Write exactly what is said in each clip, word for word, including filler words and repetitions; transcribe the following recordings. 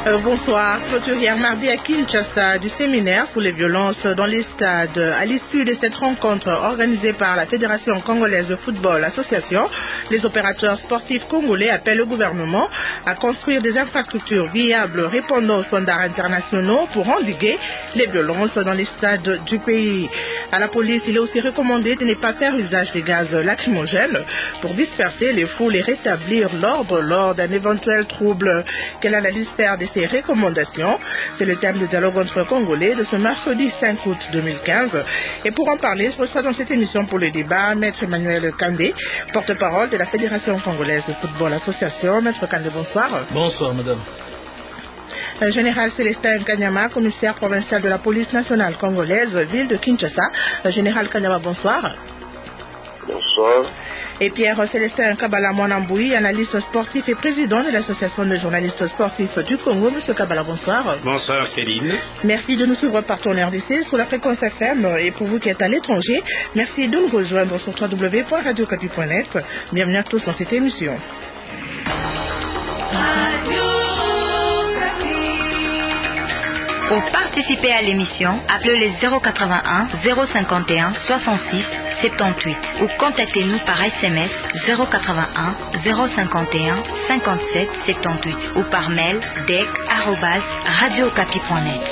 Euh, bonsoir. Clôture hier mardi à Kinshasa du séminaire sur les violences dans les stades. À l'issue de cette rencontre organisée par la Fédération congolaise de football association, les opérateurs sportifs congolais appellent le gouvernement à construire des infrastructures viables répondant aux standards internationaux pour endiguer les violences dans les stades du pays. À la police, il est aussi recommandé de ne pas faire usage des gaz lacrymogènes pour disperser les foules et rétablir l'ordre lors d'un éventuel trouble. Quelle analyse faire de ces recommandations? C'est le thème du dialogue entre Congolais de ce mercredi cinq août deux mille quinze. Et pour en parler, je reçois dans cette émission pour le débat Maître Emmanuel Kandé, porte-parole de la Fédération congolaise de football association. Maître Kandé, bonsoir. Bonsoir, madame. Général Célestin Kanyama, commissaire provincial de la police nationale congolaise, ville de Kinshasa. Général Kanyama, bonsoir. Bonsoir. Et Pierre Célestin Kabala Mwanamboui, analyste sportif et président de l'association de journalistes sportifs du Congo. Monsieur Kabala, bonsoir. Bonsoir, Kéline. Merci de nous suivre par ton R D C sur la fréquence F M. Et pour vous qui êtes à l'étranger, merci de nous rejoindre sur w w w point radio okapi point net. Bienvenue à tous dans cette émission. Pour participer à l'émission, appelez les zéro quatre-vingt-un zéro cinquante et un soixante-six soixante-dix-huit ou contactez-nous par S M S zéro quatre-vingt-un zéro cinquante et un cinquante-sept soixante-dix-huit ou par mail dec arobase radio okapi point net.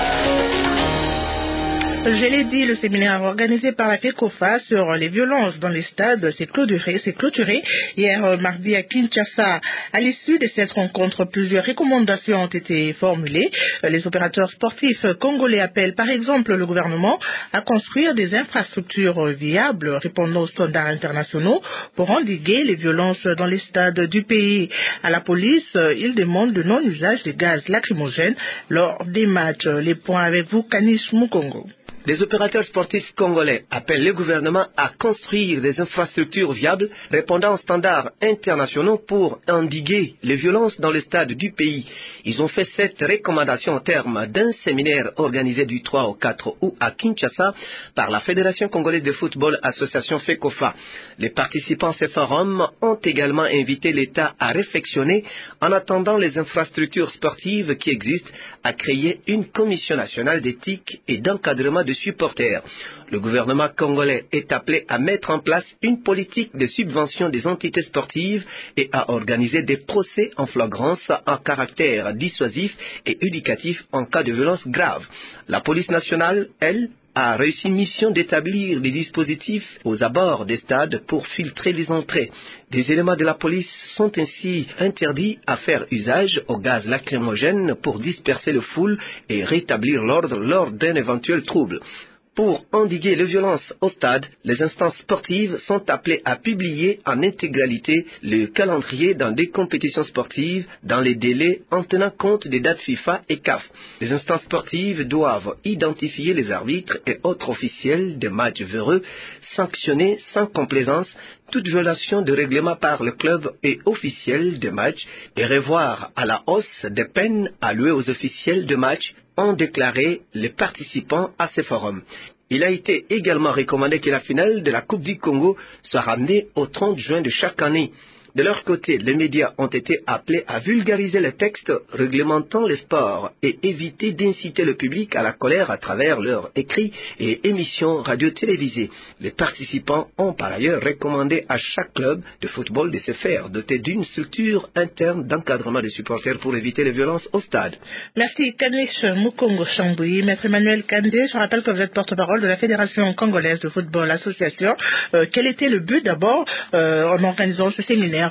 Je l'ai dit, le séminaire organisé par la FECOFA sur les violences dans les stades s'est clôturé, s'est clôturé hier mardi à Kinshasa. À l'issue de cette rencontre, plusieurs recommandations ont été formulées. Les opérateurs sportifs congolais appellent par exemple le gouvernement à construire des infrastructures viables répondant aux standards internationaux pour endiguer les violences dans les stades du pays. À la police, ils demandent le non-usage des gaz lacrymogènes lors des matchs. Les points avec vous, Kanish Mukongo. Les opérateurs sportifs congolais appellent le gouvernement à construire des infrastructures viables répondant aux standards internationaux pour endiguer les violences dans les stades du pays. Ils ont fait cette recommandation au terme d'un séminaire organisé du trois au quatre août à Kinshasa par la Fédération congolaise de football association FECOFA. Les participants à ce forum ont également invité l'État à réflexionner en attendant les infrastructures sportives qui existent à créer une commission nationale d'éthique et d'encadrement de supporters. Le gouvernement congolais est appelé à mettre en place une politique de subvention des entités sportives et à organiser des procès en flagrance en caractère dissuasif et éducatif en cas de violence grave. La police nationale, elle, a réussi une mission d'établir des dispositifs aux abords des stades pour filtrer les entrées. Des éléments de la police sont ainsi interdits à faire usage au gaz lacrymogène pour disperser le foule et rétablir l'ordre lors d'un éventuel trouble. Pour endiguer les violences au stade, les instances sportives sont appelées à publier en intégralité le calendrier dans des compétitions sportives dans les délais en tenant compte des dates FIFA et C A F. Les instances sportives doivent identifier les arbitres et autres officiels de matchs véreux, sanctionner sans complaisance toute violation de règlement par le club et officiels de match et revoir à la hausse des peines allouées aux officiels de match, ont déclaré les participants à ce forum. Il a été également recommandé que la finale de la Coupe du Congo soit ramenée au trente juin de chaque année. De leur côté, les médias ont été appelés à vulgariser les textes réglementant les sports et éviter d'inciter le public à la colère à travers leurs écrits et émissions radio-télévisées. Les participants ont par ailleurs recommandé à chaque club de football de se faire doter d'une structure interne d'encadrement des supporters pour éviter les violences au stade. Merci Kanish Mukongo Chamboui. Maître Emmanuel Kandé, je rappelle que vous êtes porte-parole de la Fédération congolaise de football association. Euh, quel était le but d'abord euh, en organisant ce séminaire?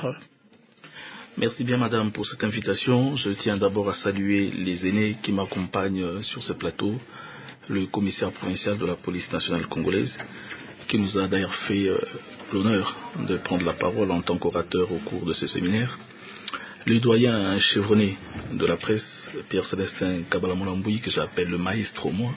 Merci bien, madame, pour cette invitation. Je tiens d'abord à saluer les aînés qui m'accompagnent sur ce plateau, le commissaire provincial de la police nationale congolaise, qui nous a d'ailleurs fait euh, l'honneur de prendre la parole en tant qu'orateur au cours de ce séminaire, le doyen chevronné de la presse, Pierre Célestin Kabala Mwanamboui, que j'appelle le maestro moi.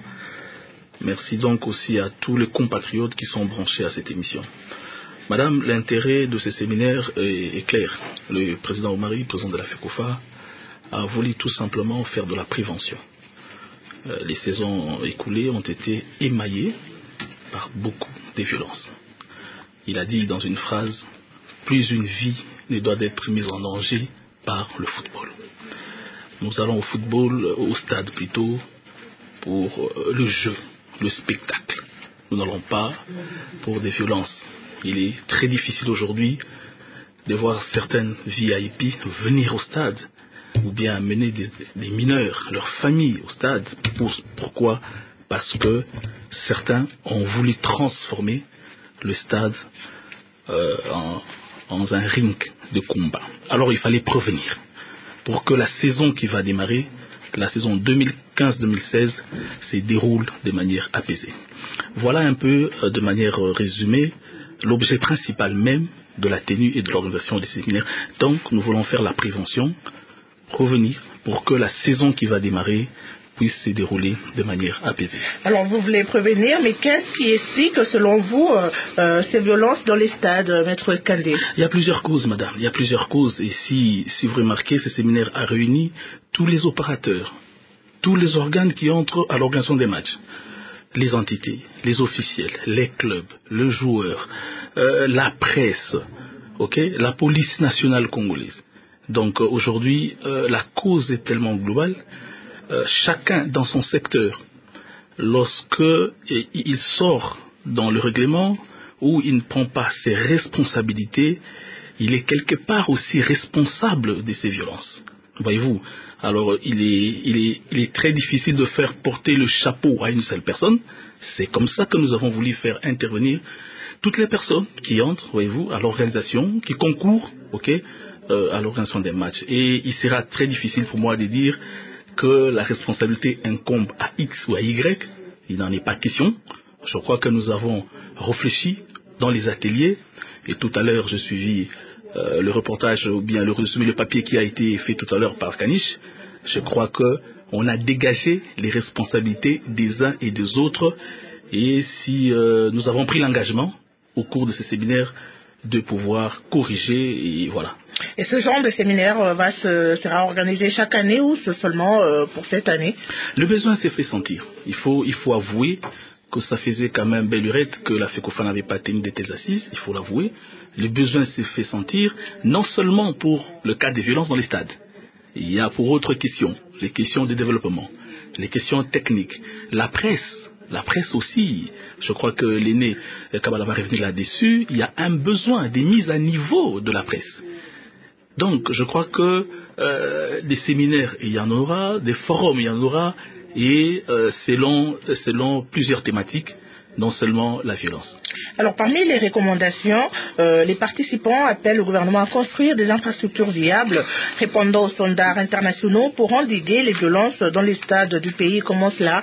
Merci donc aussi à tous les compatriotes qui sont branchés à cette émission. Madame, l'intérêt de ce séminaire est, est clair. Le président Omari, président de la FECOFA, a voulu tout simplement faire de la prévention. Euh, les saisons écoulées ont été émaillées par beaucoup de violences. Il a dit dans une phrase, plus une vie ne doit être mise en danger par le football. Nous allons au football, au stade plutôt, pour euh, le jeu, le spectacle. Nous n'allons pas pour des violences. Il est très difficile aujourd'hui de voir certaines V I P venir au stade ou bien amener des, des mineurs, leurs familles au stade. Pour, pourquoi? Parce que certains ont voulu transformer le stade euh, en, en un ring de combat. Alors il fallait prévenir pour que la saison qui va démarrer, la saison deux mille quinze deux mille seize, se déroule de manière apaisée. Voilà un peu, euh, de manière euh, résumée, l'objet principal même de la tenue et de l'organisation des séminaires. Donc nous voulons faire la prévention, revenir pour que la saison qui va démarrer puisse se dérouler de manière apaisée. Alors vous voulez prévenir, mais qu'est-ce qui explique selon vous euh, euh, ces violences dans les stades, Maître Kandé? Il y a plusieurs causes, madame, il y a plusieurs causes. Et si, si vous remarquez, ce séminaire a réuni tous les opérateurs, tous les organes qui entrent à l'organisation des matchs. Les entités, les officiels, les clubs, le joueur, euh, la presse, okay, la police nationale congolaise. Donc euh, aujourd'hui, euh, la cause est tellement globale. Euh, chacun dans son secteur, lorsque et, il sort dans le règlement où il ne prend pas ses responsabilités, il est quelque part aussi responsable de ces violences. Voyez-vous, alors il est, il, est, il est très difficile de faire porter le chapeau à une seule personne. C'est comme ça que nous avons voulu faire intervenir toutes les personnes qui entrent, voyez-vous, à l'organisation, qui concourent, ok, euh, à l'organisation des matchs. Et il sera très difficile pour moi de dire que la responsabilité incombe à X ou à Y. Il n'en est pas question. Je crois que nous avons réfléchi dans les ateliers. Et tout à l'heure, j'ai suivi euh, le reportage ou bien le résumé, le papier qui a été fait tout à l'heure par Kanish. Je crois qu'on a dégagé les responsabilités des uns et des autres. Et si euh, nous avons pris l'engagement au cours de ce séminaire de pouvoir corriger, et voilà. Et ce genre de séminaire euh, va se, sera organisé chaque année ou c'est seulement euh, pour cette année? Le besoin s'est fait sentir. Il faut, il faut avouer que ça faisait quand même belle lurette que la FECOFA n'avait pas tenu de telles assises, il faut l'avouer. Le besoin s'est fait sentir, non seulement pour le cas des violences dans les stades. Il y a pour autres questions, les questions de développement, les questions techniques, la presse. La presse aussi, je crois que l'aîné Kabala va revenir là-dessus, il y a un besoin des mises à niveau de la presse. Donc je crois que euh, des séminaires, il y en aura, des forums, il y en aura, et euh, selon, selon plusieurs thématiques, non seulement la violence. Alors parmi les recommandations, euh, les participants appellent le gouvernement à construire des infrastructures viables répondant aux standards internationaux pour endiguer les violences dans les stades du pays. Comment cela?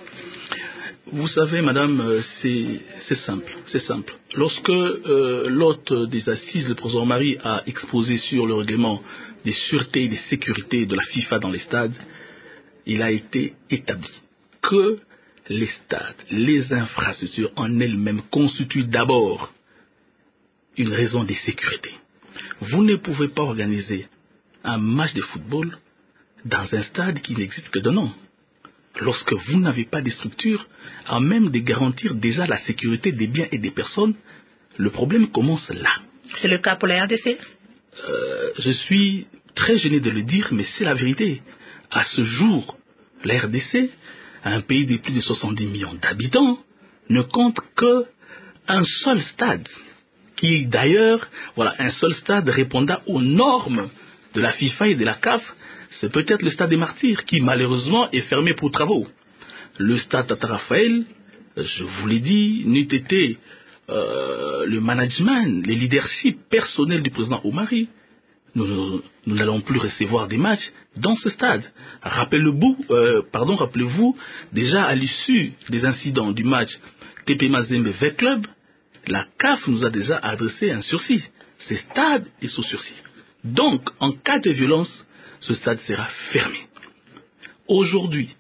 Vous savez, madame, c'est simple, c'est simple. Lorsque euh, l'hôte des assises, le professeur Marie, a exposé sur le règlement des sûretés et des sécurités de la FIFA dans les stades, il a été établi que les stades, les infrastructures en elles-mêmes constituent d'abord une raison de sécurité. Vous ne pouvez pas organiser un match de football dans un stade qui n'existe que de nom. Lorsque vous n'avez pas de structure à même de garantir déjà la sécurité des biens et des personnes, le problème commence là. C'est le cas pour la R D C? euh, Je suis très gêné de le dire, mais c'est la vérité. À ce jour, la R D C, un pays de plus de soixante-dix millions d'habitants, ne compte qu'un seul stade, qui d'ailleurs, voilà, un seul stade répondant aux normes de la FIFA et de la C A F. C'est peut-être le stade des Martyrs qui malheureusement est fermé pour travaux. Le stade Tata Raphaël, je vous l'ai dit, n'eût été euh, le management, le leadership personnel du président Omari, nous n'allons plus recevoir des matchs dans ce stade. Rappelez-vous, euh, pardon, rappelez-vous, déjà à l'issue des incidents du match T P Mazembe V Club, la C A F nous a déjà adressé un sursis. Ce stade est sous sursis. Donc, en cas de violence, ce stade sera fermé. Aujourd'hui,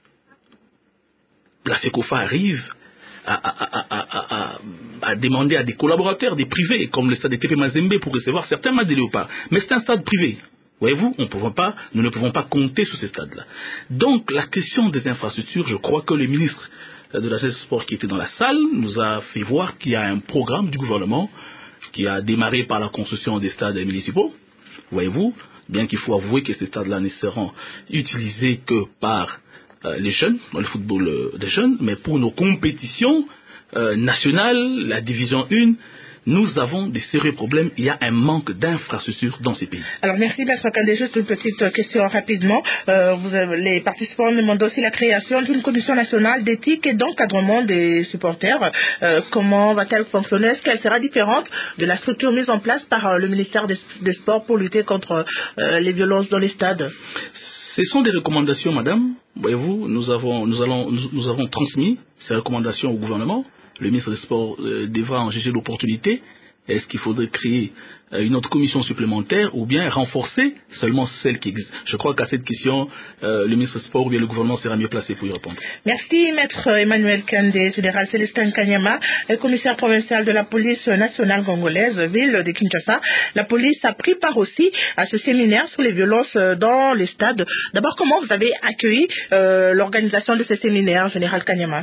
la FECOFA arrive à, à, à, à, à demander à des collaborateurs, des privés, comme le stade de T P Mazembe, pour recevoir certains matchs de Léopard. Mais c'est un stade privé. Voyez-vous, on pouvons pas, nous ne pouvons pas compter sur ces stades-là. Donc, la question des infrastructures, je crois que le ministre de la Jeunesse et du Sport qui était dans la salle nous a fait voir qu'il y a un programme du gouvernement qui a démarré par la construction des stades municipaux. Voyez-vous, bien qu'il faut avouer que ces stades-là ne seront utilisés que par euh, les jeunes, dans le football euh, des jeunes, mais pour nos compétitions euh, nationales, la division un, nous avons des sérieux problèmes. Il y a un manque d'infrastructures dans ces pays. Alors merci Maître Kandé. Juste une petite question rapidement. Euh, vous avez, les participants demandent aussi la création d'une commission nationale d'éthique et d'encadrement des supporters. Euh, comment va-t-elle fonctionner? Est-ce qu'elle sera différente de la structure mise en place par euh, le ministère des, des Sports pour lutter contre euh, les violences dans les stades? Ce sont des recommandations, madame. Voyez-vous, nous avons, nous allons, nous, nous avons transmis ces recommandations au gouvernement. Le ministre des Sports euh, devra en juger l'opportunité. Est-ce qu'il faudrait créer euh, une autre commission supplémentaire ou bien renforcer seulement celle qui existe? Je crois qu'à cette question, euh, le ministre des Sports ou bien le gouvernement sera mieux placé pour y répondre. Merci, Maître Emmanuel Kandé, Général Célestin Kanyama, commissaire provincial de la police nationale congolaise, ville de Kinshasa. La police a pris part aussi à ce séminaire sur les violences dans les stades. D'abord, comment vous avez accueilli euh, l'organisation de ce séminaire, Général Kanyama?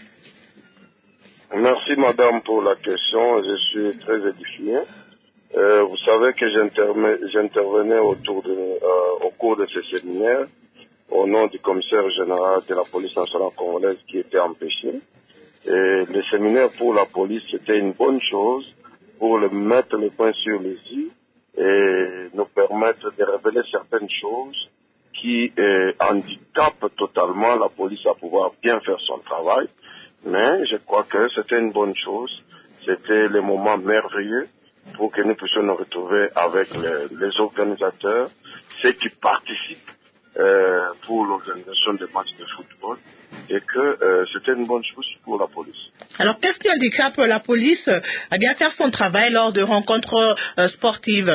Merci madame pour la question, je suis très édifié. Euh, vous savez que j'intervenais autour de, euh, au cours de ce séminaire au nom du commissaire général de la police nationale congolaise qui était empêché. Et le séminaire pour la police, c'était une bonne chose pour le mettre le point sur les i et nous permettre de révéler certaines choses qui euh, handicapent totalement la police à pouvoir bien faire son travail. Mais je crois que c'était une bonne chose. C'était le moment merveilleux pour que nous puissions nous retrouver avec les, les organisateurs, ceux qui participent euh, pour l'organisation des matchs de football, et que euh, c'était une bonne chose pour la police. Alors, qu'est-ce qui handicape la police à bien faire son travail lors de rencontres euh, sportives?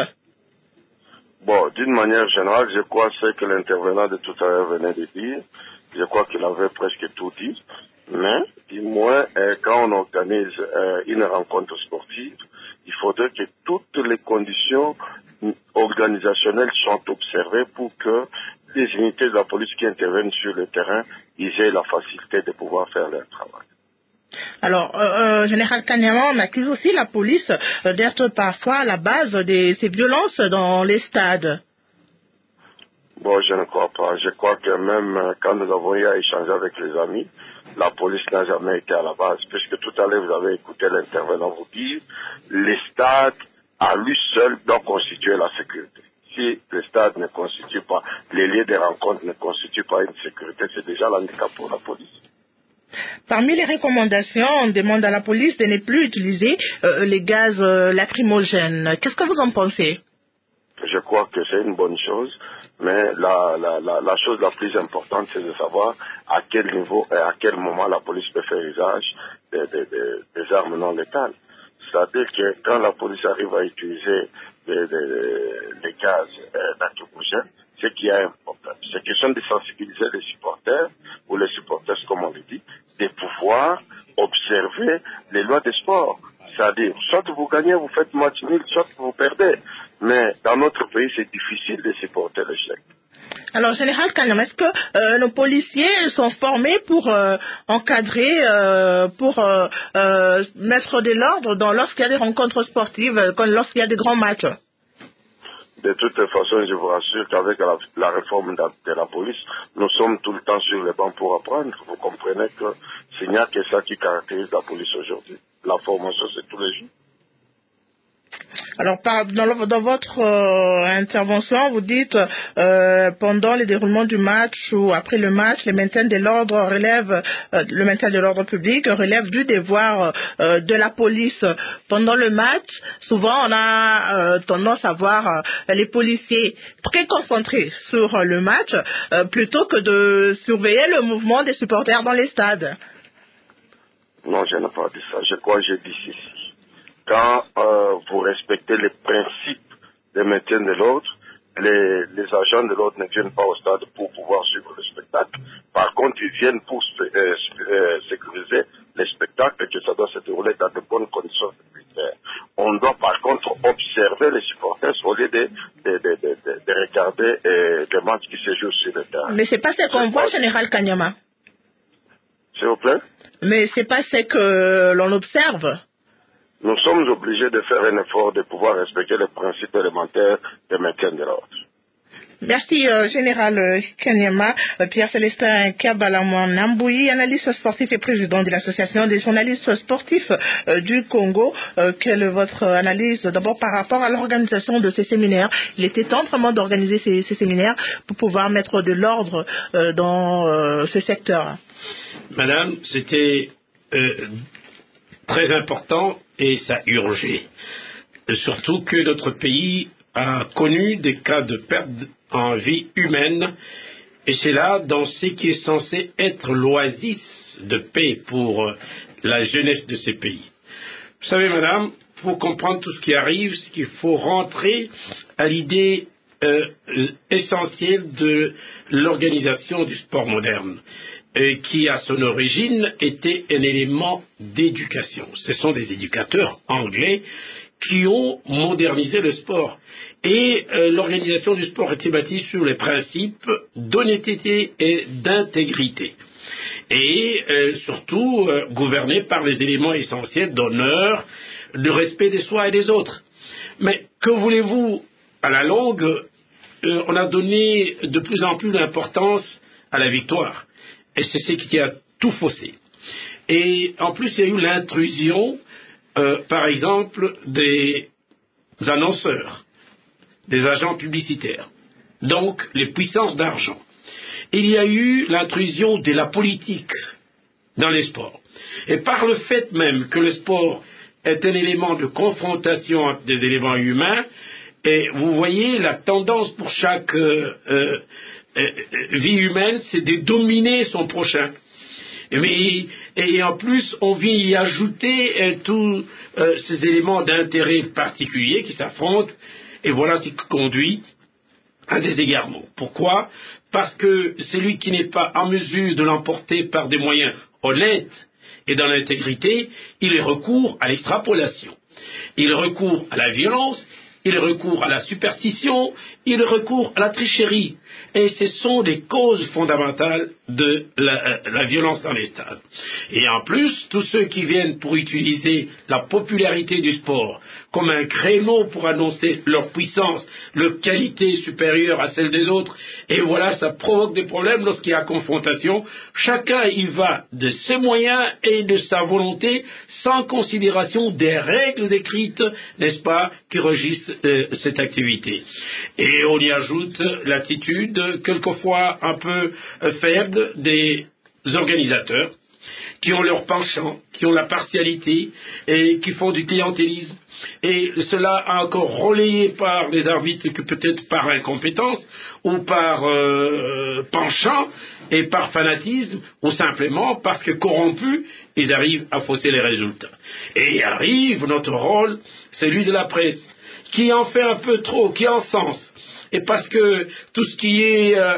Bon, d'une manière générale, je crois que ce que l'intervenant de tout à l'heure venait de dire, je crois qu'il avait presque tout dit. Mais, du moins, euh, quand on organise euh, une rencontre sportive, il faudrait que toutes les conditions organisationnelles soient observées pour que les unités de la police qui interviennent sur le terrain, ils aient la facilité de pouvoir faire leur travail. Alors, euh, euh, Général Kanyama, on accuse aussi la police euh, d'être parfois à la base de ces violences dans les stades. Bon, je ne crois pas. Je crois que même euh, quand nous avons eu à échanger avec les amis, la police n'a jamais été à la base, puisque tout à l'heure vous avez écouté l'intervenant vous dire, les stades à lui seul doivent constituer la sécurité. Si les stades ne constituent pas, les lieux de rencontre ne constituent pas une sécurité, c'est déjà l'handicap pour la police. Parmi les recommandations, on demande à la police de ne plus utiliser euh, les gaz euh, lacrymogènes. Qu'est-ce que vous en pensez? Je crois que c'est une bonne chose, mais la, la, la, la chose la plus importante, c'est de savoir à quel niveau et à quel moment la police peut faire usage des, des, des, des armes non létales. C'est-à-dire que quand la police arrive à utiliser des, des, des gaz euh, lacrymogènes, c'est qu'il y a un problème. C'est question de sensibiliser les supporters, ou les supporters comme on le dit, de pouvoir observer les lois des sports. C'est-à-dire, soit vous gagnez, vous faites match nul, soit vous perdez. Mais dans notre pays, c'est difficile de supporter l'échec. Alors, Général Kanyama, est-ce que euh, nos policiers sont formés pour euh, encadrer, euh, pour euh, euh, mettre de l'ordre dans lorsqu'il y a des rencontres sportives, lorsqu'il y a des grands matchs? De toute façon, je vous rassure qu'avec la, la réforme de, de la police, nous sommes tout le temps sur les bancs pour apprendre. Vous comprenez que s'il n'y a que ça qui caractérise la police aujourd'hui. La formation, c'est tous les jours. Alors, par, dans, le, dans votre euh, intervention, vous dites euh, pendant le déroulement du match ou après le match, le maintien de l'ordre relève, euh, le maintien de l'ordre public relève du devoir euh, de la police. Pendant le match, souvent on a euh, tendance à voir euh, les policiers très concentrés sur euh, le match euh, plutôt que de surveiller le mouvement des supporters dans les stades. Non, je n'ai pas dit ça. Je crois que j'ai dit ceci. Quand euh, vous respectez les principes de maintien de l'ordre, les, les agents de l'ordre ne viennent pas au stade pour pouvoir suivre le spectacle. Par contre, ils viennent pour euh, euh, sécuriser les spectacles et que ça doit se dérouler dans de bonnes conditions sécuritaires. On doit par contre observer les supporters au lieu de, de, de, de, de, de regarder euh, les matchs qui se jouent sur le terrain. Mais c'est pas ce qu'on voit, Général Kanyama. S'il vous plaît? Mais c'est pas ce que l'on observe. Nous sommes obligés de faire un effort de pouvoir respecter les principes élémentaires de maintien de l'ordre. Merci, euh, Général euh, Kanyama. Euh, Pierre-Célestin Kabalamouan Namboui, analyste sportif et président de l'Association des journalistes sportifs euh, du Congo. Euh, quelle est votre analyse d'abord par rapport à l'organisation de ces séminaires? Il était temps vraiment d'organiser ces, ces séminaires pour pouvoir mettre de l'ordre euh, dans euh, ce secteur. Madame, c'était euh, très important et ça urgeait. Surtout que notre pays a connu des cas de perte en vie humaine, et c'est là dans ce qui est censé être l'oasis de paix pour la jeunesse de ces pays. Vous savez, madame, pour comprendre tout ce qui arrive, c'est qu'il faut rentrer à l'idée euh, essentielle de l'organisation du sport moderne, et qui à son origine était un élément d'éducation. Ce sont des éducateurs anglais qui ont modernisé le sport. Et euh, l'organisation du sport était bâtie sur les principes d'honnêteté et d'intégrité. Et euh, surtout euh, gouvernée par les éléments essentiels d'honneur, de respect des soi et des autres. Mais que voulez-vous, à la longue, euh, on a donné de plus en plus d'importance à la victoire. Et c'est ce qui a tout faussé. Et en plus, il y a eu l'intrusion, euh, par exemple, des annonceurs, des agents publicitaires, donc les puissances d'argent. Il y a eu l'intrusion de la politique dans les sports. Et par le fait même que le sport est un élément de confrontation entre des éléments humains, et vous voyez la tendance pour chaque euh, euh, euh, vie humaine, c'est de dominer son prochain. Mais, et en plus, on vient y ajouter euh, tous euh, ces éléments d'intérêt particuliers qui s'affrontent, et voilà qui conduit à des égarements. Pourquoi? Parce que celui qui n'est pas en mesure de l'emporter par des moyens honnêtes et dans l'intégrité, il recourt à l'extrapolation, il recourt à la violence, il recourt à la superstition, il recourt à la tricherie. Et ce sont des causes fondamentales de la, la violence dans les stades. Et en plus, tous ceux qui viennent pour utiliser la popularité du sport comme un créneau pour annoncer leur puissance, leur qualité supérieure à celle des autres, et voilà, ça provoque des problèmes lorsqu'il y a confrontation. Chacun y va de ses moyens et de sa volonté, sans considération des règles écrites, n'est-ce pas, qui régissent euh, cette activité. Et on y ajoute l'attitude quelquefois un peu euh, faible des organisateurs, qui ont leur penchant, qui ont la partialité et qui font du clientélisme. Et cela a encore relayé par des arbitres que peut-être par incompétence ou par euh, penchant et par fanatisme ou simplement parce que corrompus, ils arrivent à fausser les résultats. Et arrive notre rôle, celui de la presse, qui en fait un peu trop, qui encense. Et parce que tout ce qui est euh,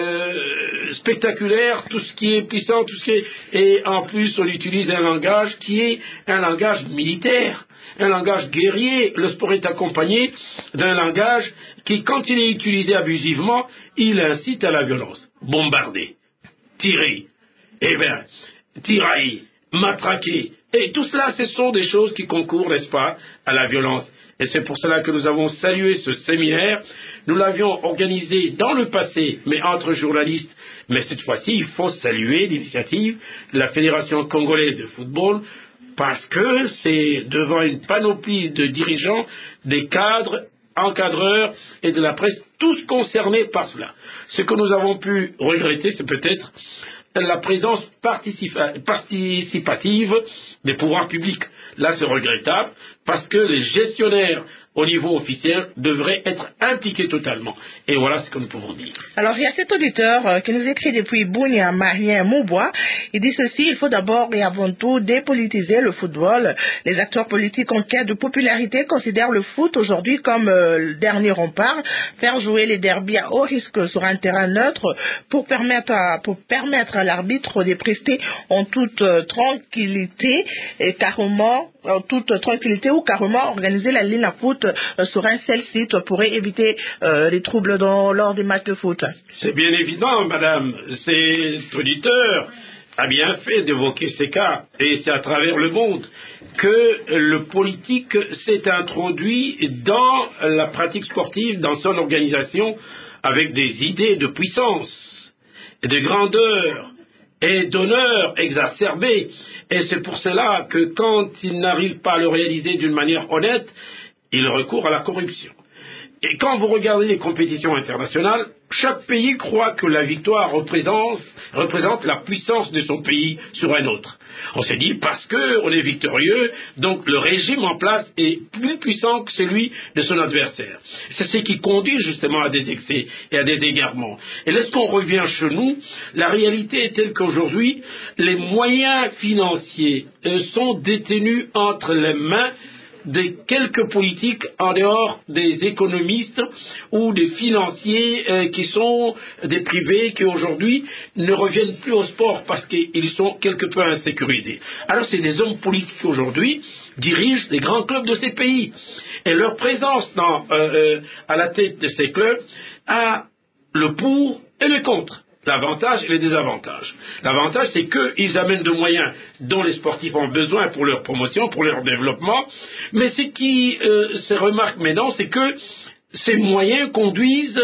euh, spectaculaire, tout ce qui est puissant, tout ce qui est... Et en plus, on utilise un langage qui est un langage militaire, un langage guerrier. Le sport est accompagné d'un langage qui, quand il est utilisé abusivement, il incite à la violence. Bombarder, tirer, eh bien, tirailler, matraquer. Et tout cela, ce sont des choses qui concourent, n'est-ce pas, à la violence. Et c'est pour cela que nous avons salué ce séminaire. Nous l'avions organisé dans le passé, mais entre journalistes. Mais cette fois-ci, il faut saluer l'initiative de la Fédération congolaise de football, parce que c'est devant une panoplie de dirigeants, des cadres, encadreurs et de la presse, tous concernés par cela. Ce que nous avons pu regretter, c'est peut-être la présence participative des pouvoirs publics. Là, c'est regrettable, parce que les gestionnaires au niveau officiel devraient être impliqués totalement. Et voilà ce que nous pouvons dire. Alors, il y a cet auditeur euh, qui nous écrit depuis Bounia, Marien Moubois. Il dit ceci: il faut d'abord et avant tout dépolitiser le football. Les acteurs politiques en quête de popularité considèrent le foot aujourd'hui comme euh, le dernier rempart. Faire jouer les derbies à haut risque sur un terrain neutre pour permettre à, pour permettre à l'arbitre de prester en toute euh, tranquillité et carrément en toute tranquillité ou carrément organiser la ligne à foot euh, sur un seul site pourrait éviter euh, les troubles dans, lors des matchs de foot. C'est bien évident, madame. Cet auditeur a bien fait d'évoquer ces cas, et c'est à travers le monde que le politique s'est introduit dans la pratique sportive, dans son organisation, avec des idées de puissance, de grandeur et d'honneur exacerbés. Et c'est pour cela que quand il n'arrive pas à le réaliser d'une manière honnête, il recourt à la corruption. Et quand vous regardez les compétitions internationales, chaque pays croit que la victoire représente, représente la puissance de son pays sur un autre. On s'est dit parce qu'on est victorieux, donc le régime en place est plus puissant que celui de son adversaire. C'est ce qui conduit justement à des excès et à des égarements. Et lorsqu'on revient chez nous, la réalité est telle qu'aujourd'hui, les moyens financiers euh, sont détenus entre les mains de quelques politiques en dehors des économistes ou des financiers euh, qui sont des privés qui aujourd'hui ne reviennent plus au sport parce qu'ils sont quelque peu insécurisés. Alors c'est des hommes politiques aujourd'hui dirigent les grands clubs de ces pays et leur présence dans, euh, euh, à la tête de ces clubs a le pour et le contre. L'avantage et les désavantages. L'avantage, c'est qu'ils amènent de moyens dont les sportifs ont besoin pour leur promotion, pour leur développement. Mais ce qui euh, se remarque maintenant, c'est que ces moyens conduisent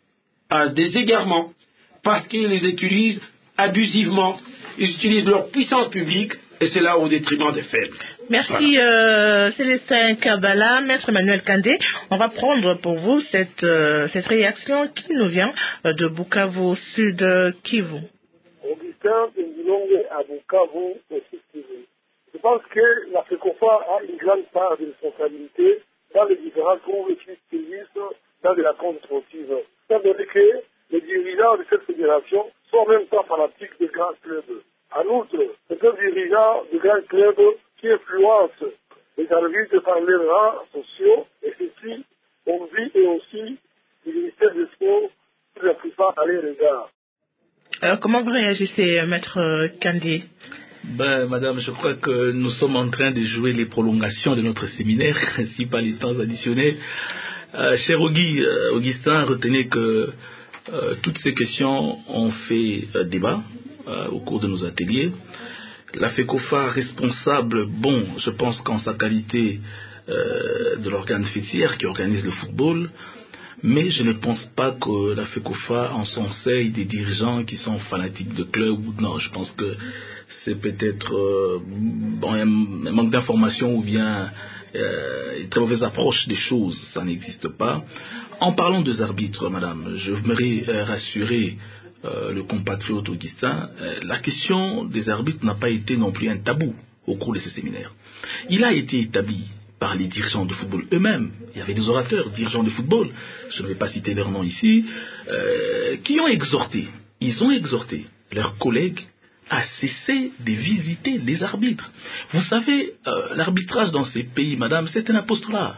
à des égarements. Parce qu'ils les utilisent abusivement. Ils utilisent leur puissance publique et c'est là au détriment des faibles. Merci voilà. euh, Célestin Kabala, Maître Emmanuel Kandé. On va prendre pour vous cette, euh, cette réaction qui nous vient euh, de Bukavu, Sud Kivu. Augustin Ndilonge à Bukavu, au Sud Kivu. Je pense que la FECOFA a une grande part de responsabilité dans les différents troubles qui se produisent dans de la compte sportive. Étant donné que les dirigeants de cette fédération sont en même temps fanatiques des grands clubs. En outre, c'est un dirigeant de grands clubs qui influence les arbitres par leurs rangs sociaux, et ceci, on vit et aussi le ministère des Sports qui la plupart à les regards. Alors, comment vous réagissez, Maître Kandé? Ben, madame, je crois que nous sommes en train de jouer les prolongations de notre séminaire, si pas les temps additionnels. Euh, cher Auguy, euh, Augustin, retenez que euh, toutes ces questions ont fait euh, débat euh, au cours de nos ateliers. La FECOFA responsable, bon, je pense qu'en sa qualité euh, de l'organe fêtière qui organise le football, mais je ne pense pas que la FECOFA en son sein des dirigeants qui sont fanatiques de clubs. Non, je pense que c'est peut-être euh, bon, un, un manque d'information ou bien euh, une très mauvaise approche des choses, ça n'existe pas. En parlant des arbitres, madame, je voudrais euh, rassurer Euh, le compatriote Augustin, euh, la question des arbitres n'a pas été non plus un tabou au cours de ces séminaires. Il a été établi par les dirigeants de football eux-mêmes. Il y avait des orateurs, dirigeants de football, je ne vais pas citer leur nom ici, euh, qui ont exhorté, ils ont exhorté leurs collègues à cesser de visiter les arbitres. Vous savez, euh, l'arbitrage dans ces pays, madame, c'est un apostolat.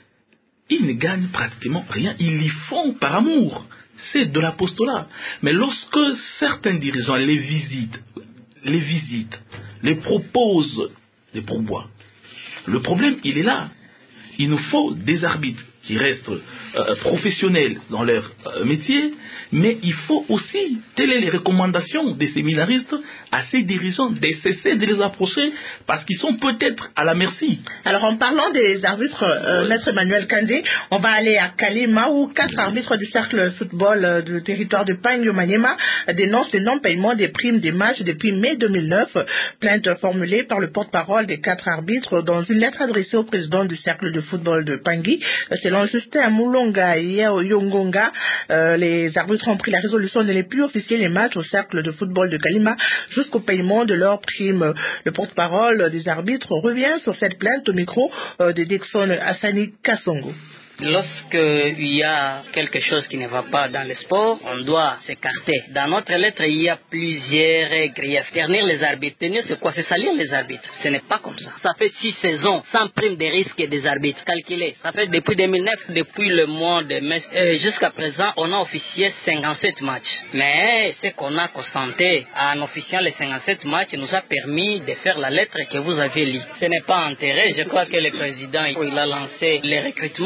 Ils ne gagnent pratiquement rien, ils y font par amour. C'est de l'apostolat. Mais lorsque certains dirigeants les visitent, les visitent, les proposent des pourboires, le problème, il est là. Il nous faut des arbitres qui restent euh, professionnels dans leur euh, métier, mais il faut aussi, telles sont les recommandations des séminaristes à ces dirigeants, de cesser de les approcher parce qu'ils sont peut-être à la merci. Alors en parlant des arbitres, euh, ouais. Maître Emmanuel Kandé, on va aller à Kalima où quatre oui. arbitres du cercle football euh, du territoire de Pagno-Maniema dénoncent le non-paiement des primes des matchs depuis mai deux mille neuf. Plainte formulée par le porte-parole des quatre arbitres dans une lettre adressée au président du cercle de football de Pangui. Selon Justin Moulonga et Yao Yongonga, euh, les arbitres ont pris la résolution de ne plus officier les matchs au cercle de football de Kalima jusqu'au paiement de leurs primes. Le porte-parole des arbitres revient sur cette plainte au micro euh, de Dixon Hassani Kassongo. Lorsqu'il y a quelque chose qui ne va pas dans le sport, on doit s'écarter. Dans notre lettre, il y a plusieurs griefs. Ternir les arbitres. Tenir, c'est quoi? C'est salir les arbitres. Ce n'est pas comme ça. Ça fait six saisons sans prime de risque des arbitres. Calculez. Ça fait depuis deux mille neuf, depuis le mois de mai, euh, jusqu'à présent, on a officié cinquante-sept matchs. Mais ce qu'on a constaté en officiant les cinquante-sept matchs nous a permis de faire la lettre que vous avez lue. Ce n'est pas enterré. Je crois que le président, il a lancé les recrutements. Il y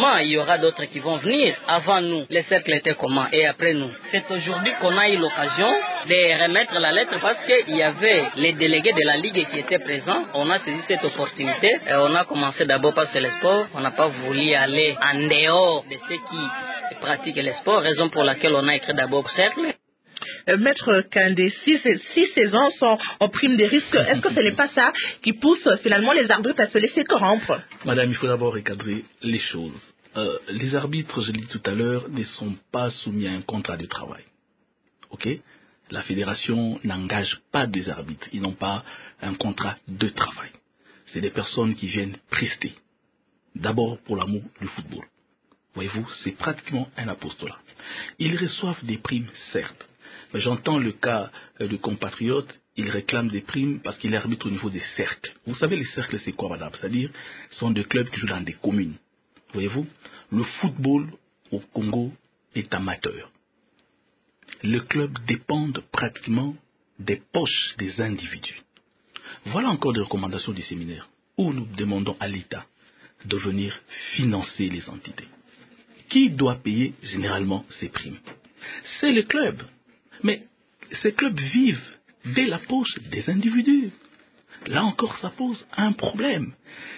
aura d'autres qui vont venir. Avant nous, les cercles étaient comment et après nous. C'est aujourd'hui qu'on a eu l'occasion de remettre la lettre parce qu'il y avait les délégués de la Ligue qui étaient présents. On a saisi cette opportunité et on a commencé d'abord par le sport. On n'a pas voulu aller en dehors de ceux qui pratiquent le sport, raison pour laquelle on a écrit d'abord cercle. Euh, Maître Kandé, six, six saisons sont en prime des risques. Est-ce que ce n'est pas ça qui pousse finalement les arbitres à se laisser corrompre? Madame, il faut d'abord recadrer les choses. Euh, les arbitres, je l'ai dit tout à l'heure, ne sont pas soumis à un contrat de travail. Ok? La fédération n'engage pas des arbitres. Ils n'ont pas un contrat de travail. C'est des personnes qui viennent prester. D'abord pour l'amour du football. Voyez-vous, c'est pratiquement un apostolat. Ils reçoivent des primes, certes. Mais j'entends le cas de compatriotes, ils réclament des primes parce qu'ils arbitrent au niveau des cercles. Vous savez, les cercles, c'est quoi, madame? C'est-à-dire, ce sont des clubs qui jouent dans des communes. Voyez-vous, le football au Congo est amateur. Le club dépend pratiquement des poches des individus. Voilà encore des recommandations du séminaire où nous demandons à l'État de venir financer les entités. Qui doit payer généralement ces primes? C'est le club. Mais ces clubs vivent dès la poche des individus. Là encore, ça pose un problème.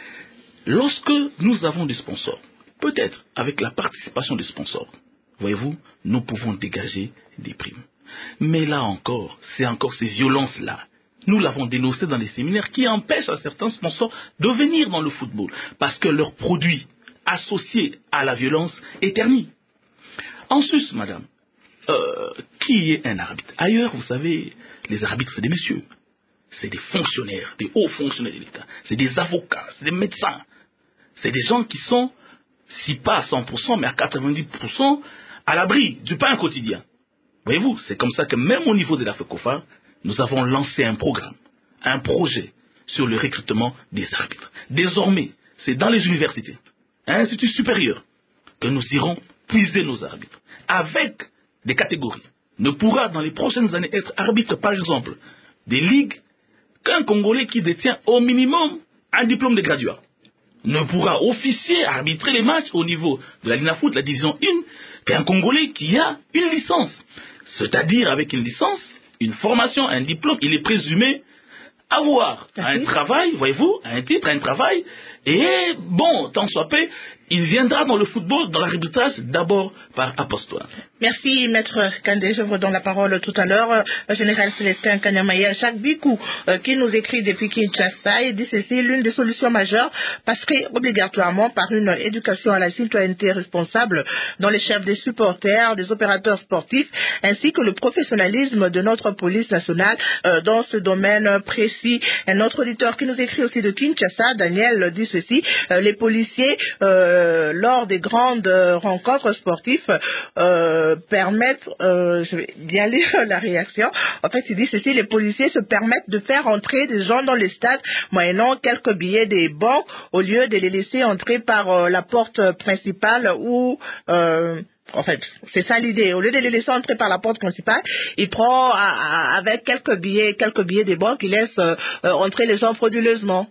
Lorsque nous avons des sponsors, peut-être avec la participation des sponsors, voyez-vous, nous pouvons dégager des primes. Mais là encore, c'est encore ces violences-là. Nous l'avons dénoncé dans les séminaires qui empêchent à certains sponsors de venir dans le football parce que leurs produits associés à la violence éternuent. En Suisse, madame, Euh, qui est un arbitre? Ailleurs, vous savez, les arbitres, c'est des messieurs. C'est des fonctionnaires, des hauts fonctionnaires de l'État. C'est des avocats, c'est des médecins. C'est des gens qui sont, si pas à cent pour cent, mais à quatre-vingt-dix pour cent, à l'abri du pain quotidien. Voyez-vous, c'est comme ça que même au niveau de la FECOFA, nous avons lancé un programme, un projet sur le recrutement des arbitres. Désormais, c'est dans les universités, à l'institut supérieur, que nous irons puiser nos arbitres. Avec des catégories, ne pourra dans les prochaines années être arbitre, par exemple, des ligues, qu'un Congolais qui détient au minimum un diplôme de graduat. Ne pourra officier, arbitrer les matchs au niveau de la Linafoot, la division un, qu'un Congolais qui a une licence. C'est-à-dire, avec une licence, une formation, un diplôme, il est présumé avoir un travail, voyez-vous, un titre, un travail, et bon, tant soit fait, il viendra dans le football, dans l'arbitrage, d'abord par apostolat. Merci, Maître Kandé. Je vous donne la parole tout à l'heure. Le général Célestin Kanyamaya, Jacques Bikou, euh, qui nous écrit depuis Kinshasa, et dit ceci: l'une des solutions majeures passerait obligatoirement par une éducation à la citoyenneté responsable dans les chefs des supporters, des opérateurs sportifs, ainsi que le professionnalisme de notre police nationale euh, dans ce domaine précis. Un autre auditeur qui nous écrit aussi de Kinshasa, Daniel, dit ceci: euh, les policiers, euh, lors des grandes euh, rencontres sportives, euh, permettent, euh, je vais bien lire la réaction, en fait il dit ceci: les policiers se permettent de faire entrer des gens dans les stades moyennant quelques billets des banques au lieu de les laisser entrer par euh, la porte principale ou... Euh, En fait, c'est ça l'idée. Au lieu de les laisser entrer par la porte principale, il prend à, à, avec quelques billets, quelques billets des banques, il laisse euh, entrer les gens frauduleusement.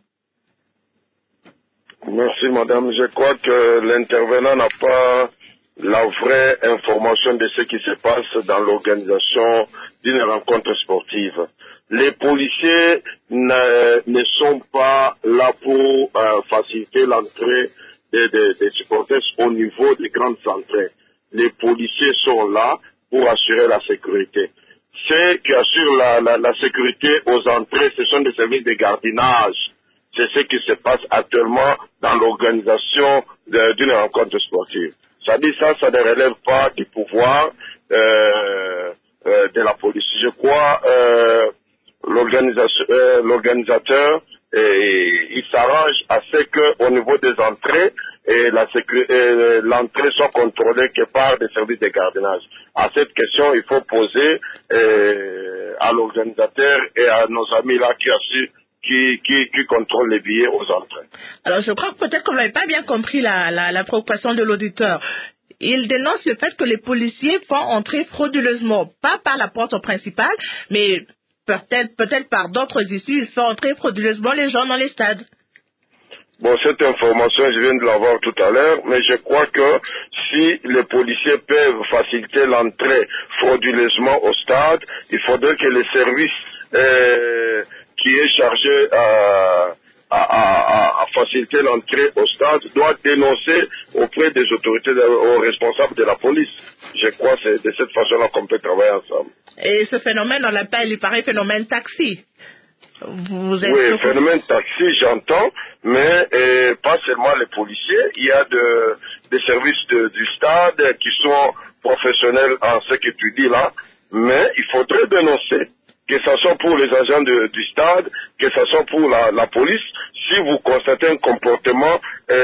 Merci, madame. Je crois que l'intervenant n'a pas la vraie information de ce qui se passe dans l'organisation d'une rencontre sportive. Les policiers ne, ne sont pas là pour euh, faciliter l'entrée des, des, des supporters au niveau des grandes entrées. Les policiers sont là pour assurer la sécurité. Ceux qui assurent la, la, la sécurité aux entrées, ce sont des services de gardiennage. C'est ce qui se passe actuellement dans l'organisation d'une rencontre sportive. Ça dit ça, ça ne relève pas du pouvoir euh, euh, de la police. Je crois euh, l'organisation, euh, l'organisateur, et, il s'arrange à ce qu'au niveau des entrées, et la sécurité, l'entrée soit contrôlée que par des services de gardiennage. À cette question, il faut poser euh, à l'organisateur et à nos amis là qui assurent, qui, qui, qui contrôlent les billets aux entrées. Alors, je crois que peut-être qu'on n'avait pas bien compris la, la, la préoccupation de l'auditeur. Il dénonce le fait que les policiers font entrer frauduleusement, pas par la porte principale, mais peut-être, peut-être par d'autres issues, ils font entrer frauduleusement les gens dans les stades. Bon, cette information, je viens de l'avoir tout à l'heure, mais je crois que si les policiers peuvent faciliter l'entrée frauduleusement au stade, il faudrait que les services euh, qui est chargé à, à, à, à faciliter l'entrée au stade doivent dénoncer auprès des autorités, aux responsables de la police. Je crois que c'est de cette façon-là qu'on peut travailler ensemble. Et ce phénomène, on l'appelle, il paraît phénomène taxi. Vous êtes oui, phénomène taxi, j'entends, mais euh, pas seulement les policiers. Il y a de, des services de, du stade qui sont professionnels en ce que tu dis là, mais il faudrait dénoncer, que ce soit pour les agents de, du stade, que ce soit pour la, la police. Si vous constatez un comportement euh,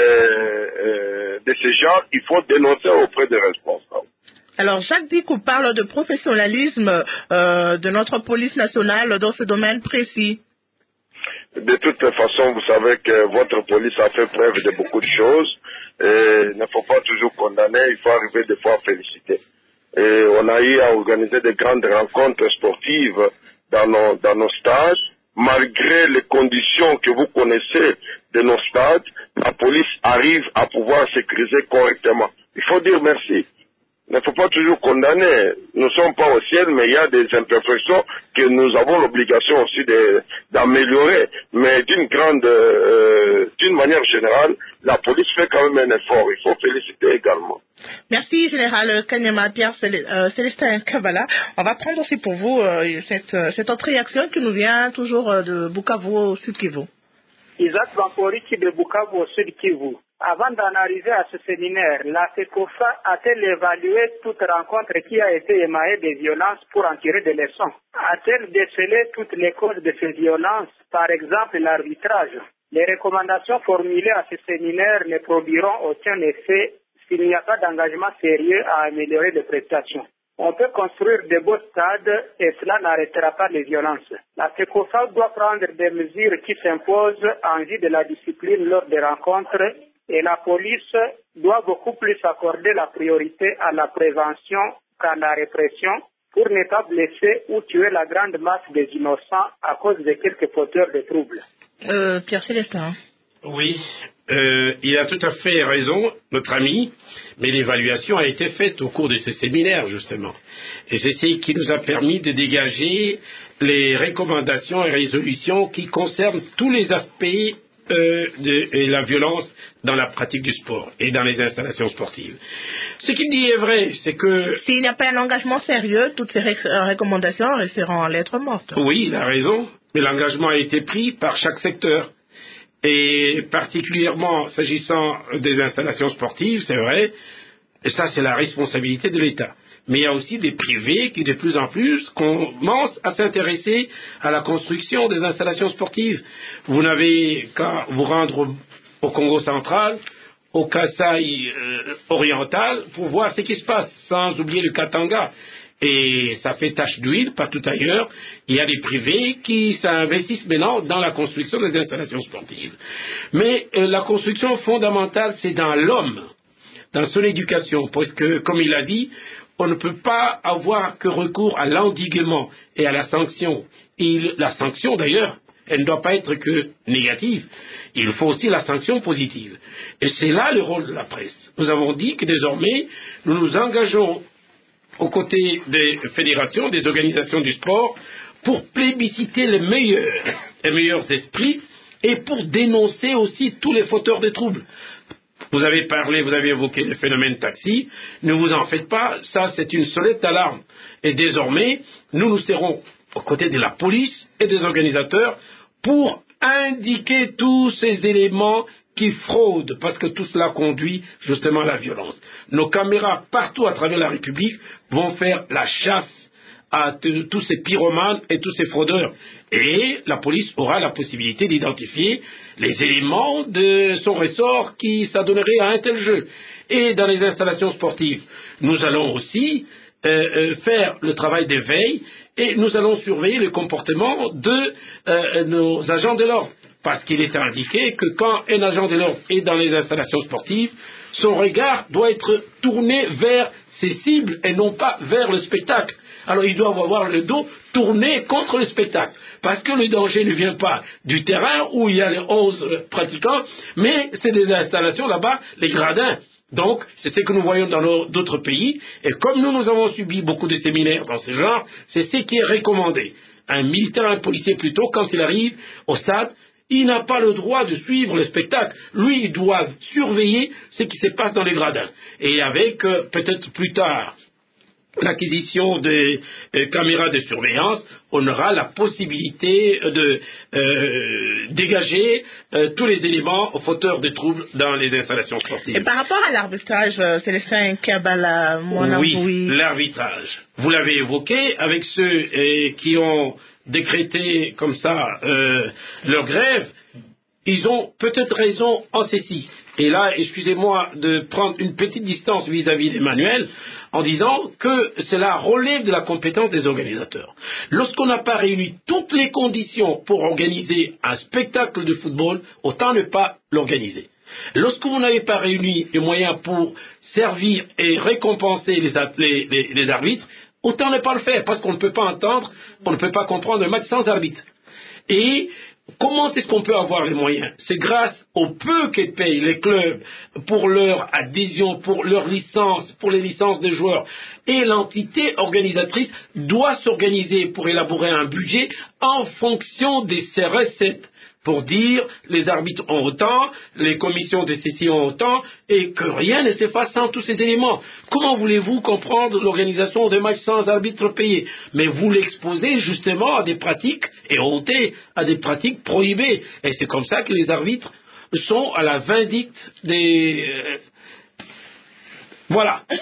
euh, de ce genre, il faut dénoncer auprès des responsables. Alors, Jacques Dicou parle de professionnalisme euh, de notre police nationale dans ce domaine précis. De toute façon, vous savez que votre police a fait preuve de beaucoup de choses. Et il ne faut pas toujours condamner, il faut arriver des fois à féliciter. Et on a eu à organiser de grandes rencontres sportives dans nos, dans nos stades. Malgré les conditions que vous connaissez de nos stades, la police arrive à pouvoir sécuriser correctement. Il faut dire merci. Il ne faut pas toujours condamner. Nous ne sommes pas au ciel, mais il y a des imperfections que nous avons l'obligation aussi de, d'améliorer. Mais d'une grande, euh, d'une manière générale, la police fait quand même un effort. Il faut féliciter également. Merci, Général Kanyama Pierre euh, Célestin Kabala. On va prendre aussi pour vous euh, cette, cette autre réaction qui nous vient toujours euh, de Bukavu au Sud Kivu. Isaac Bamporiki de Bukavu au Sud Kivu. Avant d'en arriver à ce séminaire, la FECOFA a-t-elle évalué toute rencontre qui a été émaillée de violences pour en tirer des leçons? A-t-elle décelé toutes les causes de ces violences, par exemple l'arbitrage? Les recommandations formulées à ce séminaire ne produiront aucun effet s'il n'y a pas d'engagement sérieux à améliorer les prestations. On peut construire de beaux stades et cela n'arrêtera pas les violences. La FECOFA doit prendre des mesures qui s'imposent en vue de la discipline lors des rencontres et la police doit beaucoup plus accorder la priorité à la prévention qu'à la répression pour ne pas blesser ou tuer la grande masse des innocents à cause de quelques fauteurs de troubles. Euh, Pierre Célestin. Oui, euh, il a tout à fait raison, notre ami, mais l'évaluation a été faite au cours de ce séminaire, justement. Et c'est ce qui nous a permis de dégager les recommandations et résolutions qui concernent tous les aspects euh, de, de la violence dans la pratique du sport et dans les installations sportives. Ce qu'il dit est vrai, c'est que... S'il n'y a pas un engagement sérieux, toutes ces ré- recommandations resteront en lettres mortes. Oui, il a raison, mais l'engagement a été pris par chaque secteur. Et particulièrement s'agissant des installations sportives, c'est vrai, et ça c'est la responsabilité de l'État. Mais il y a aussi des privés qui de plus en plus commencent à s'intéresser à la construction des installations sportives. Vous n'avez qu'à vous rendre au, au Congo central, au Kasaï euh, oriental, pour voir ce qui se passe, sans oublier le Katanga. Et ça fait tache d'huile partout ailleurs. Il y a des privés qui s'investissent maintenant dans la construction des installations sportives. Mais euh, la construction fondamentale, c'est dans l'homme, dans son éducation. Parce que, comme il a dit, on ne peut pas avoir que recours à l'endiguement et à la sanction. Et la sanction, d'ailleurs, elle ne doit pas être que négative. Il faut aussi la sanction positive. Et c'est là le rôle de la presse. Nous avons dit que désormais, nous nous engageons aux côtés des fédérations, des organisations du sport, pour plébisciter les meilleurs, les meilleurs esprits et pour dénoncer aussi tous les fauteurs de troubles. Vous avez parlé, vous avez évoqué le phénomène taxi, ne vous en faites pas, ça c'est une sonnette d'alarme. Et désormais, nous nous serons aux côtés de la police et des organisateurs pour indiquer tous ces éléments qui fraudent, parce que tout cela conduit justement à la violence. Nos caméras partout à travers la République vont faire la chasse à t- tous ces pyromanes et tous ces fraudeurs. Et la police aura la possibilité d'identifier les éléments de son ressort qui s'adonneraient à un tel jeu. Et dans les installations sportives, nous allons aussi euh, euh, faire le travail d'éveil et nous allons surveiller le comportement de euh, nos agents de l'ordre. Parce qu'il est indiqué que quand un agent de l'ordre est dans les installations sportives, son regard doit être tourné vers ses cibles et non pas vers le spectacle. Alors ils doivent avoir le dos tourné contre le spectacle, parce que le danger ne vient pas du terrain où il y a les onze pratiquants, mais c'est des installations là-bas, les gradins. Donc, c'est ce que nous voyons dans d'autres pays, et comme nous, nous avons subi beaucoup de séminaires dans ce genre, c'est ce qui est recommandé. Un militaire, un policier plutôt, quand il arrive au stade, il n'a pas le droit de suivre le spectacle. Lui, il doit surveiller ce qui se passe dans les gradins. Et avec, euh, peut-être plus tard, l'acquisition des euh, caméras de surveillance, on aura la possibilité de euh, dégager euh, tous les éléments fauteurs de troubles dans les installations sportives. Et par rapport à l'arbitrage, euh, Célestin Kabala, mon Oui, oui. l'arbitrage. Vous l'avez évoqué avec ceux euh, qui ont décrété comme ça euh, leur grève. Ils ont peut-être raison en ceci. Et là, excusez-moi de prendre une petite distance vis-à-vis d'Emmanuel en disant que cela relève de la compétence des organisateurs. Lorsqu'on n'a pas réuni toutes les conditions pour organiser un spectacle de football, autant ne pas l'organiser. Lorsque vous n'avez pas réuni les moyens pour servir et récompenser les, les, les, les arbitres, autant ne pas le faire, parce qu'on ne peut pas entendre, on ne peut pas comprendre un match sans arbitre. Et comment est-ce qu'on peut avoir les moyens? C'est grâce au peu que payent les clubs pour leur adhésion, pour leur licence, pour les licences des joueurs. Et l'entité organisatrice doit s'organiser pour élaborer un budget en fonction de ses recettes. Pour dire, les arbitres ont autant, les commissions de session ont autant, et que rien ne se fasse sans tous ces éléments. Comment voulez-vous comprendre l'organisation des matchs sans arbitre payé? Mais vous l'exposez justement à des pratiques, et ôtez à des pratiques prohibées. Et c'est comme ça que les arbitres sont à la vindicte des... Euh, Voilà.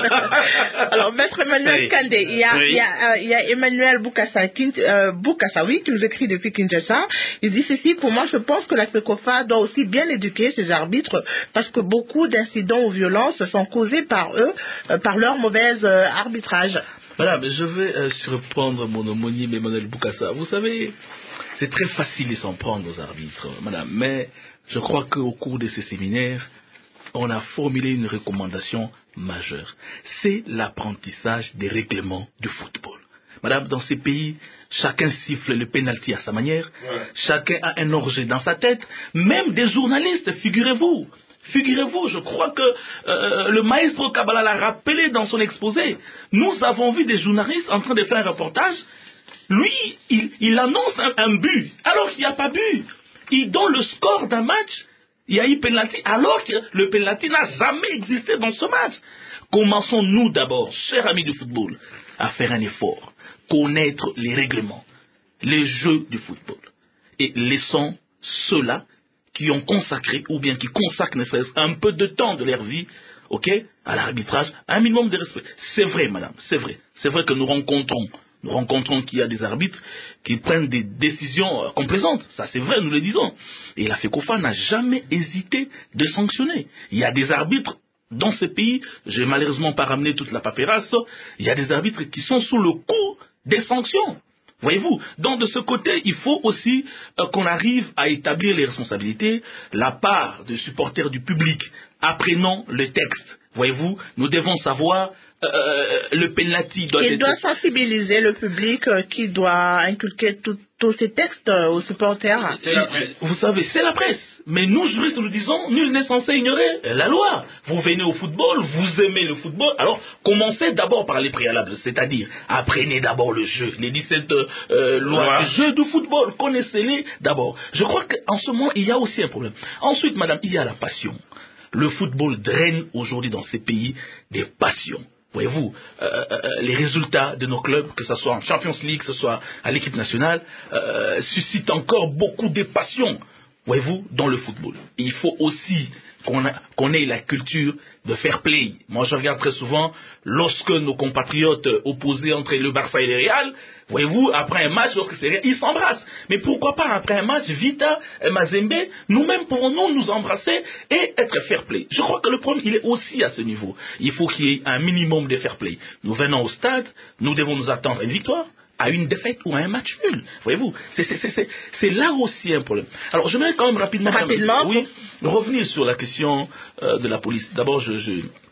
Alors, Maître Emmanuel oui. Kandé, il y a, oui. il y a, il y a Emmanuel Boukassa, euh, Boukassa, oui, qui nous écrit depuis Kinshasa. Il dit ceci: pour moi, je pense que la FECOFA doit aussi bien éduquer ses arbitres, parce que beaucoup d'incidents ou violences sont causés par eux, euh, par leur mauvais euh, arbitrage. Madame, je vais euh, surprendre mon homonyme Emmanuel Boukassa. Vous savez, c'est très facile de s'en prendre aux arbitres, madame, mais je crois qu'au cours de ces séminaires, on a formulé une recommandation majeure. C'est l'apprentissage des règlements du football. Madame, dans ces pays, chacun siffle le pénalty à sa manière, ouais. Chacun a un orgé dans sa tête, même des journalistes, figurez-vous. Figurez-vous, je crois que euh, le maestro Kabala l'a rappelé dans son exposé. Nous avons vu des journalistes en train de faire un reportage. Lui, il, il annonce un, un but, alors qu'il n'y a pas but. Il donne le score d'un match. Il y a eu penalty, alors que le penalty n'a jamais existé dans ce match. Commençons-nous d'abord, chers amis du football, à faire un effort, connaître les règlements, les jeux du football. Et laissons ceux-là qui ont consacré, ou bien qui consacrent ne serait-ce un peu de temps de leur vie, ok, à l'arbitrage, un minimum de respect. C'est vrai, madame, c'est vrai. C'est vrai que nous rencontrons Nous rencontrons qu'il y a des arbitres qui prennent des décisions complaisantes. Ça, c'est vrai, nous le disons. Et la FECOFA n'a jamais hésité de sanctionner. Il y a des arbitres dans ces pays, je n'ai malheureusement pas ramené toute la paperasse, il y a des arbitres qui sont sous le coup des sanctions. Voyez-vous, donc de ce côté, il faut aussi euh, qu'on arrive à établir les responsabilités, la part des supporters du public, apprenant le texte. Voyez-vous, nous devons savoir euh, le penalty doit Il être... doit sensibiliser le public euh, qui doit inculquer tous ces textes euh, aux supporters. C'est la presse. Vous savez, c'est la presse. Mais nous, juristes, nous disons, nul n'est censé ignorer la loi. Vous venez au football, vous aimez le football, alors commencez d'abord par les préalables, c'est-à-dire apprenez d'abord le jeu, les dix-sept euh, lois du jeu du football, connaissez-les d'abord. Je crois qu'en ce moment, il y a aussi un problème. Ensuite, madame, il y a la passion. Le football draine aujourd'hui dans ces pays des passions. Voyez-vous, euh, euh, les résultats de nos clubs, que ce soit en Champions League, que ce soit à l'équipe nationale, euh, suscitent encore beaucoup de passions, voyez-vous, dans le football. Et il faut aussi qu'on, a, qu'on ait la culture de fair play. Moi, je regarde très souvent, lorsque nos compatriotes opposés entre le Barça et le Real, voyez-vous, après un match, lorsque c'est Real, ils s'embrassent. Mais pourquoi pas, après un match, Vita et Mazembe, nous-mêmes pourrons-nous nous embrasser et être fair play. Je crois que le problème, il est aussi à ce niveau. Il faut qu'il y ait un minimum de fair play. Nous venons au stade, nous devons nous attendre à une victoire, à une défaite ou à un match nul. Voyez-vous, c'est, c'est, c'est, c'est, c'est là aussi un problème. Alors, je vais quand même rapidement, rapidement oui, revenir sur la question euh, de la police. D'abord, je, je,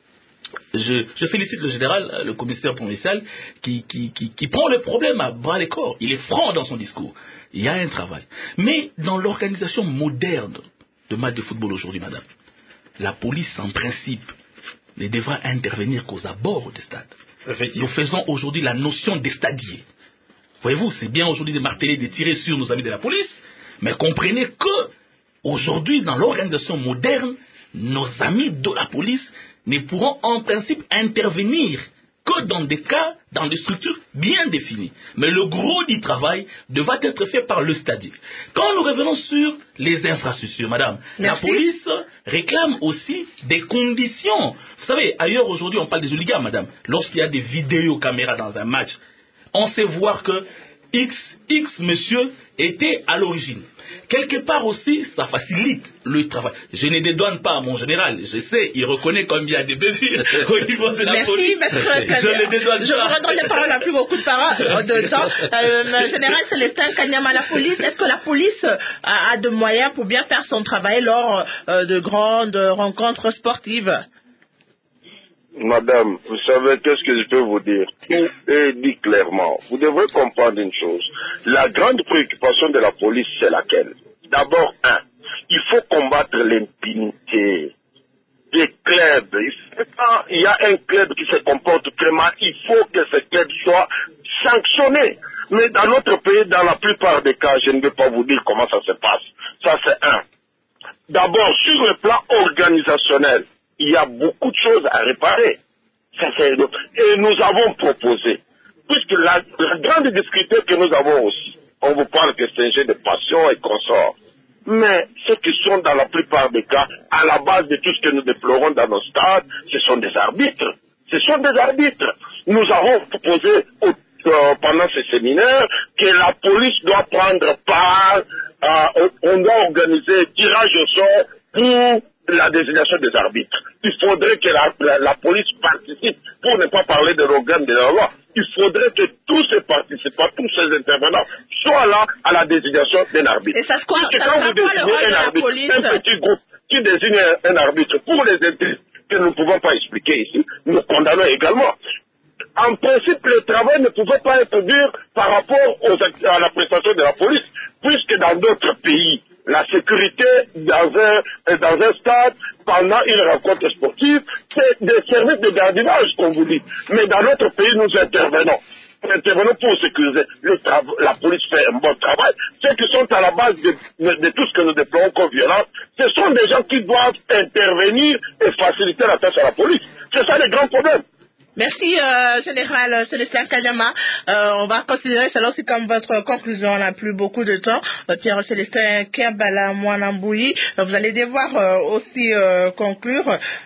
je, je félicite le général, le commissaire provincial, qui, qui, qui, qui prend le problème à bras le corps. Il est franc dans son discours. Il y a un travail. Mais dans l'organisation moderne de matchs de football aujourd'hui, madame, la police, en principe, ne devra intervenir qu'aux abords des stades. Nous faisons aujourd'hui la notion des stadiers. Voyez-vous, c'est bien aujourd'hui de marteler, de tirer sur nos amis de la police, mais comprenez que aujourd'hui, dans l'organisation moderne, nos amis de la police ne pourront en principe intervenir que dans des cas, dans des structures bien définies. Mais le gros du travail devra être fait par le stadier. Quand nous revenons sur les infrastructures, madame, Merci. La police réclame aussi des conditions. Vous savez, ailleurs aujourd'hui, on parle des hooligans, madame. Lorsqu'il y a des vidéocaméras dans un match, on sait voir que X, X monsieur était à l'origine. Quelque part aussi, ça facilite le travail. Je ne dédouane pas mon général. Je sais, il reconnaît combien de bévues au niveau de la Merci, police. Maître Je ne dédouane Je pas. vous redonne la parole à plus beaucoup de, paroles, de temps. Euh, général Célestin Kanyama, la police, est-ce que la police a, a de moyens pour bien faire son travail lors euh, de grandes rencontres sportives? Madame, vous savez qu'est-ce que je peux vous dire? Tout est dit clairement. Vous devrez comprendre une chose. La grande préoccupation de la police, c'est laquelle? D'abord, un, il faut combattre l'impunité des clubs. Quand il y a un club qui se comporte très mal, il faut que ce club soit sanctionné. Mais dans notre pays, dans la plupart des cas, je ne vais pas vous dire comment ça se passe. Ça, c'est un. D'abord, sur le plan organisationnel, il y a beaucoup de choses à réparer. Ça, c'est... Et nous avons proposé, puisque la, la grande difficulté que nous avons aussi, on vous parle que c'est un jeu de passion et consort. Mais ceux qui sont dans la plupart des cas, à la base de tout ce que nous déplorons dans nos stades, ce sont des arbitres. Ce sont des arbitres. Nous avons proposé au, euh, pendant ce séminaire que la police doit prendre part, euh, on doit organiser un tirage au sort pour la désignation des arbitres. Il faudrait que la, la, la police participe, pour ne pas parler de l'organe de la loi. Il faudrait que tous ces participants, tous ces intervenants soient là à la désignation d'un arbitre. Et ça se quoi, Parce que quand vous désignez un arbitre, un petit groupe qui désigne un, un arbitre pour les intérêts que nous ne pouvons pas expliquer ici, nous condamnons également. En principe, le travail ne pouvait pas être dur par rapport aux, à la prestation de la police, puisque dans d'autres pays, la sécurité dans un, dans un stade, pendant une rencontre sportive, c'est des services de gardiennage, comme vous dites. Mais dans notre pays, nous intervenons. Nous intervenons pour sécuriser. Le la police fait un bon travail. Ceux qui sont à la base de, de, de tout ce que nous déplorons comme violence, ce sont des gens qui doivent intervenir et faciliter la tâche à la police. C'est ça le grand problème. Merci, euh, Général Célestin Kanyama. Euh, on va considérer cela aussi comme votre conclusion. On n'a plus beaucoup de temps. Euh, Pierre Célestin Kerbala Mwanamboui, euh, vous allez devoir euh, aussi euh, conclure.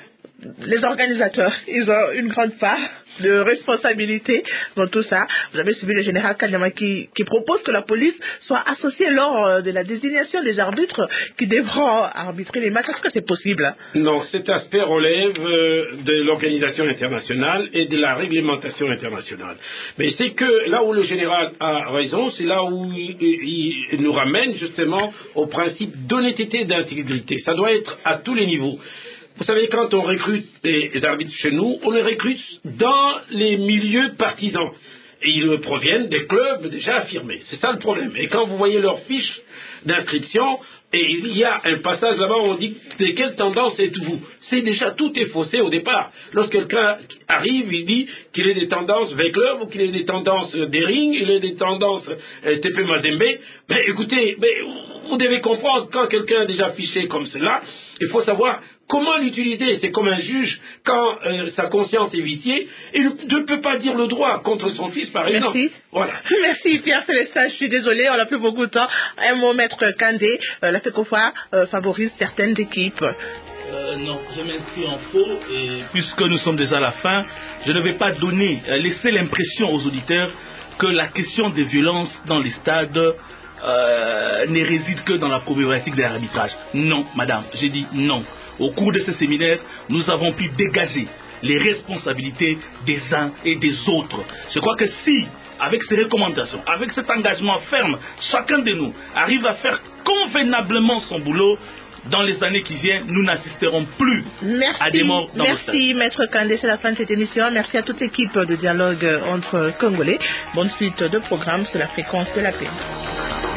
Les organisateurs, ils ont une grande part de responsabilité dans tout ça. Vous avez suivi le général Kanyama qui, qui propose que la police soit associée lors de la désignation des arbitres qui devront arbitrer les matchs. Est-ce que c'est possible? Non, cet aspect relève euh, de l'organisation internationale et de la réglementation internationale. Mais c'est que là où le général a raison, c'est là où il, il, il nous ramène justement au principe d'honnêteté et d'intégrité. Ça doit être à tous les niveaux. Vous savez, quand on recrute des arbitres chez nous, on les recrute dans les milieux partisans. Et ils proviennent des clubs déjà affirmés. C'est ça le problème. Et quand vous voyez leur fiche d'inscription, et il y a un passage là-bas où on dit de quelle tendance êtes-vous? C'est déjà tout est faussé au départ. Lorsque quelqu'un arrive, il dit qu'il ait des tendances V-Club ou qu'il ait des tendances Dering, il ait des tendances euh, T P Mazembe. Mais écoutez, mais vous devez comprendre, quand quelqu'un est déjà fiché comme cela, il faut savoir comment l'utiliser. C'est comme un juge, quand euh, sa conscience est viciée, il ne peut pas dire le droit contre son fils, par exemple. Merci. Voilà. Merci Pierre Célestin, je suis désolée, on n'a plus beaucoup de temps. Un mot, Maître Kandé, euh, la FECOFA euh, favorise certaines équipes. Euh, non, je m'inscris en faux, et puisque nous sommes déjà à la fin, je ne vais pas donner, euh, laisser l'impression aux auditeurs que la question des violences dans les stades euh, ne réside que dans la problématique de l'arbitrage. Non, madame, j'ai dit non. Au cours de ce séminaire, nous avons pu dégager les responsabilités des uns et des autres. Je crois que si, avec ces recommandations, avec cet engagement ferme, chacun de nous arrive à faire convenablement son boulot, dans les années qui viennent, nous n'assisterons plus merci, à des morts dans le stade. Merci, Maître Kandé, c'est la fin de cette émission. Merci à toute l'équipe de dialogue entre Congolais. Bonne suite de programme sur la fréquence de la paix.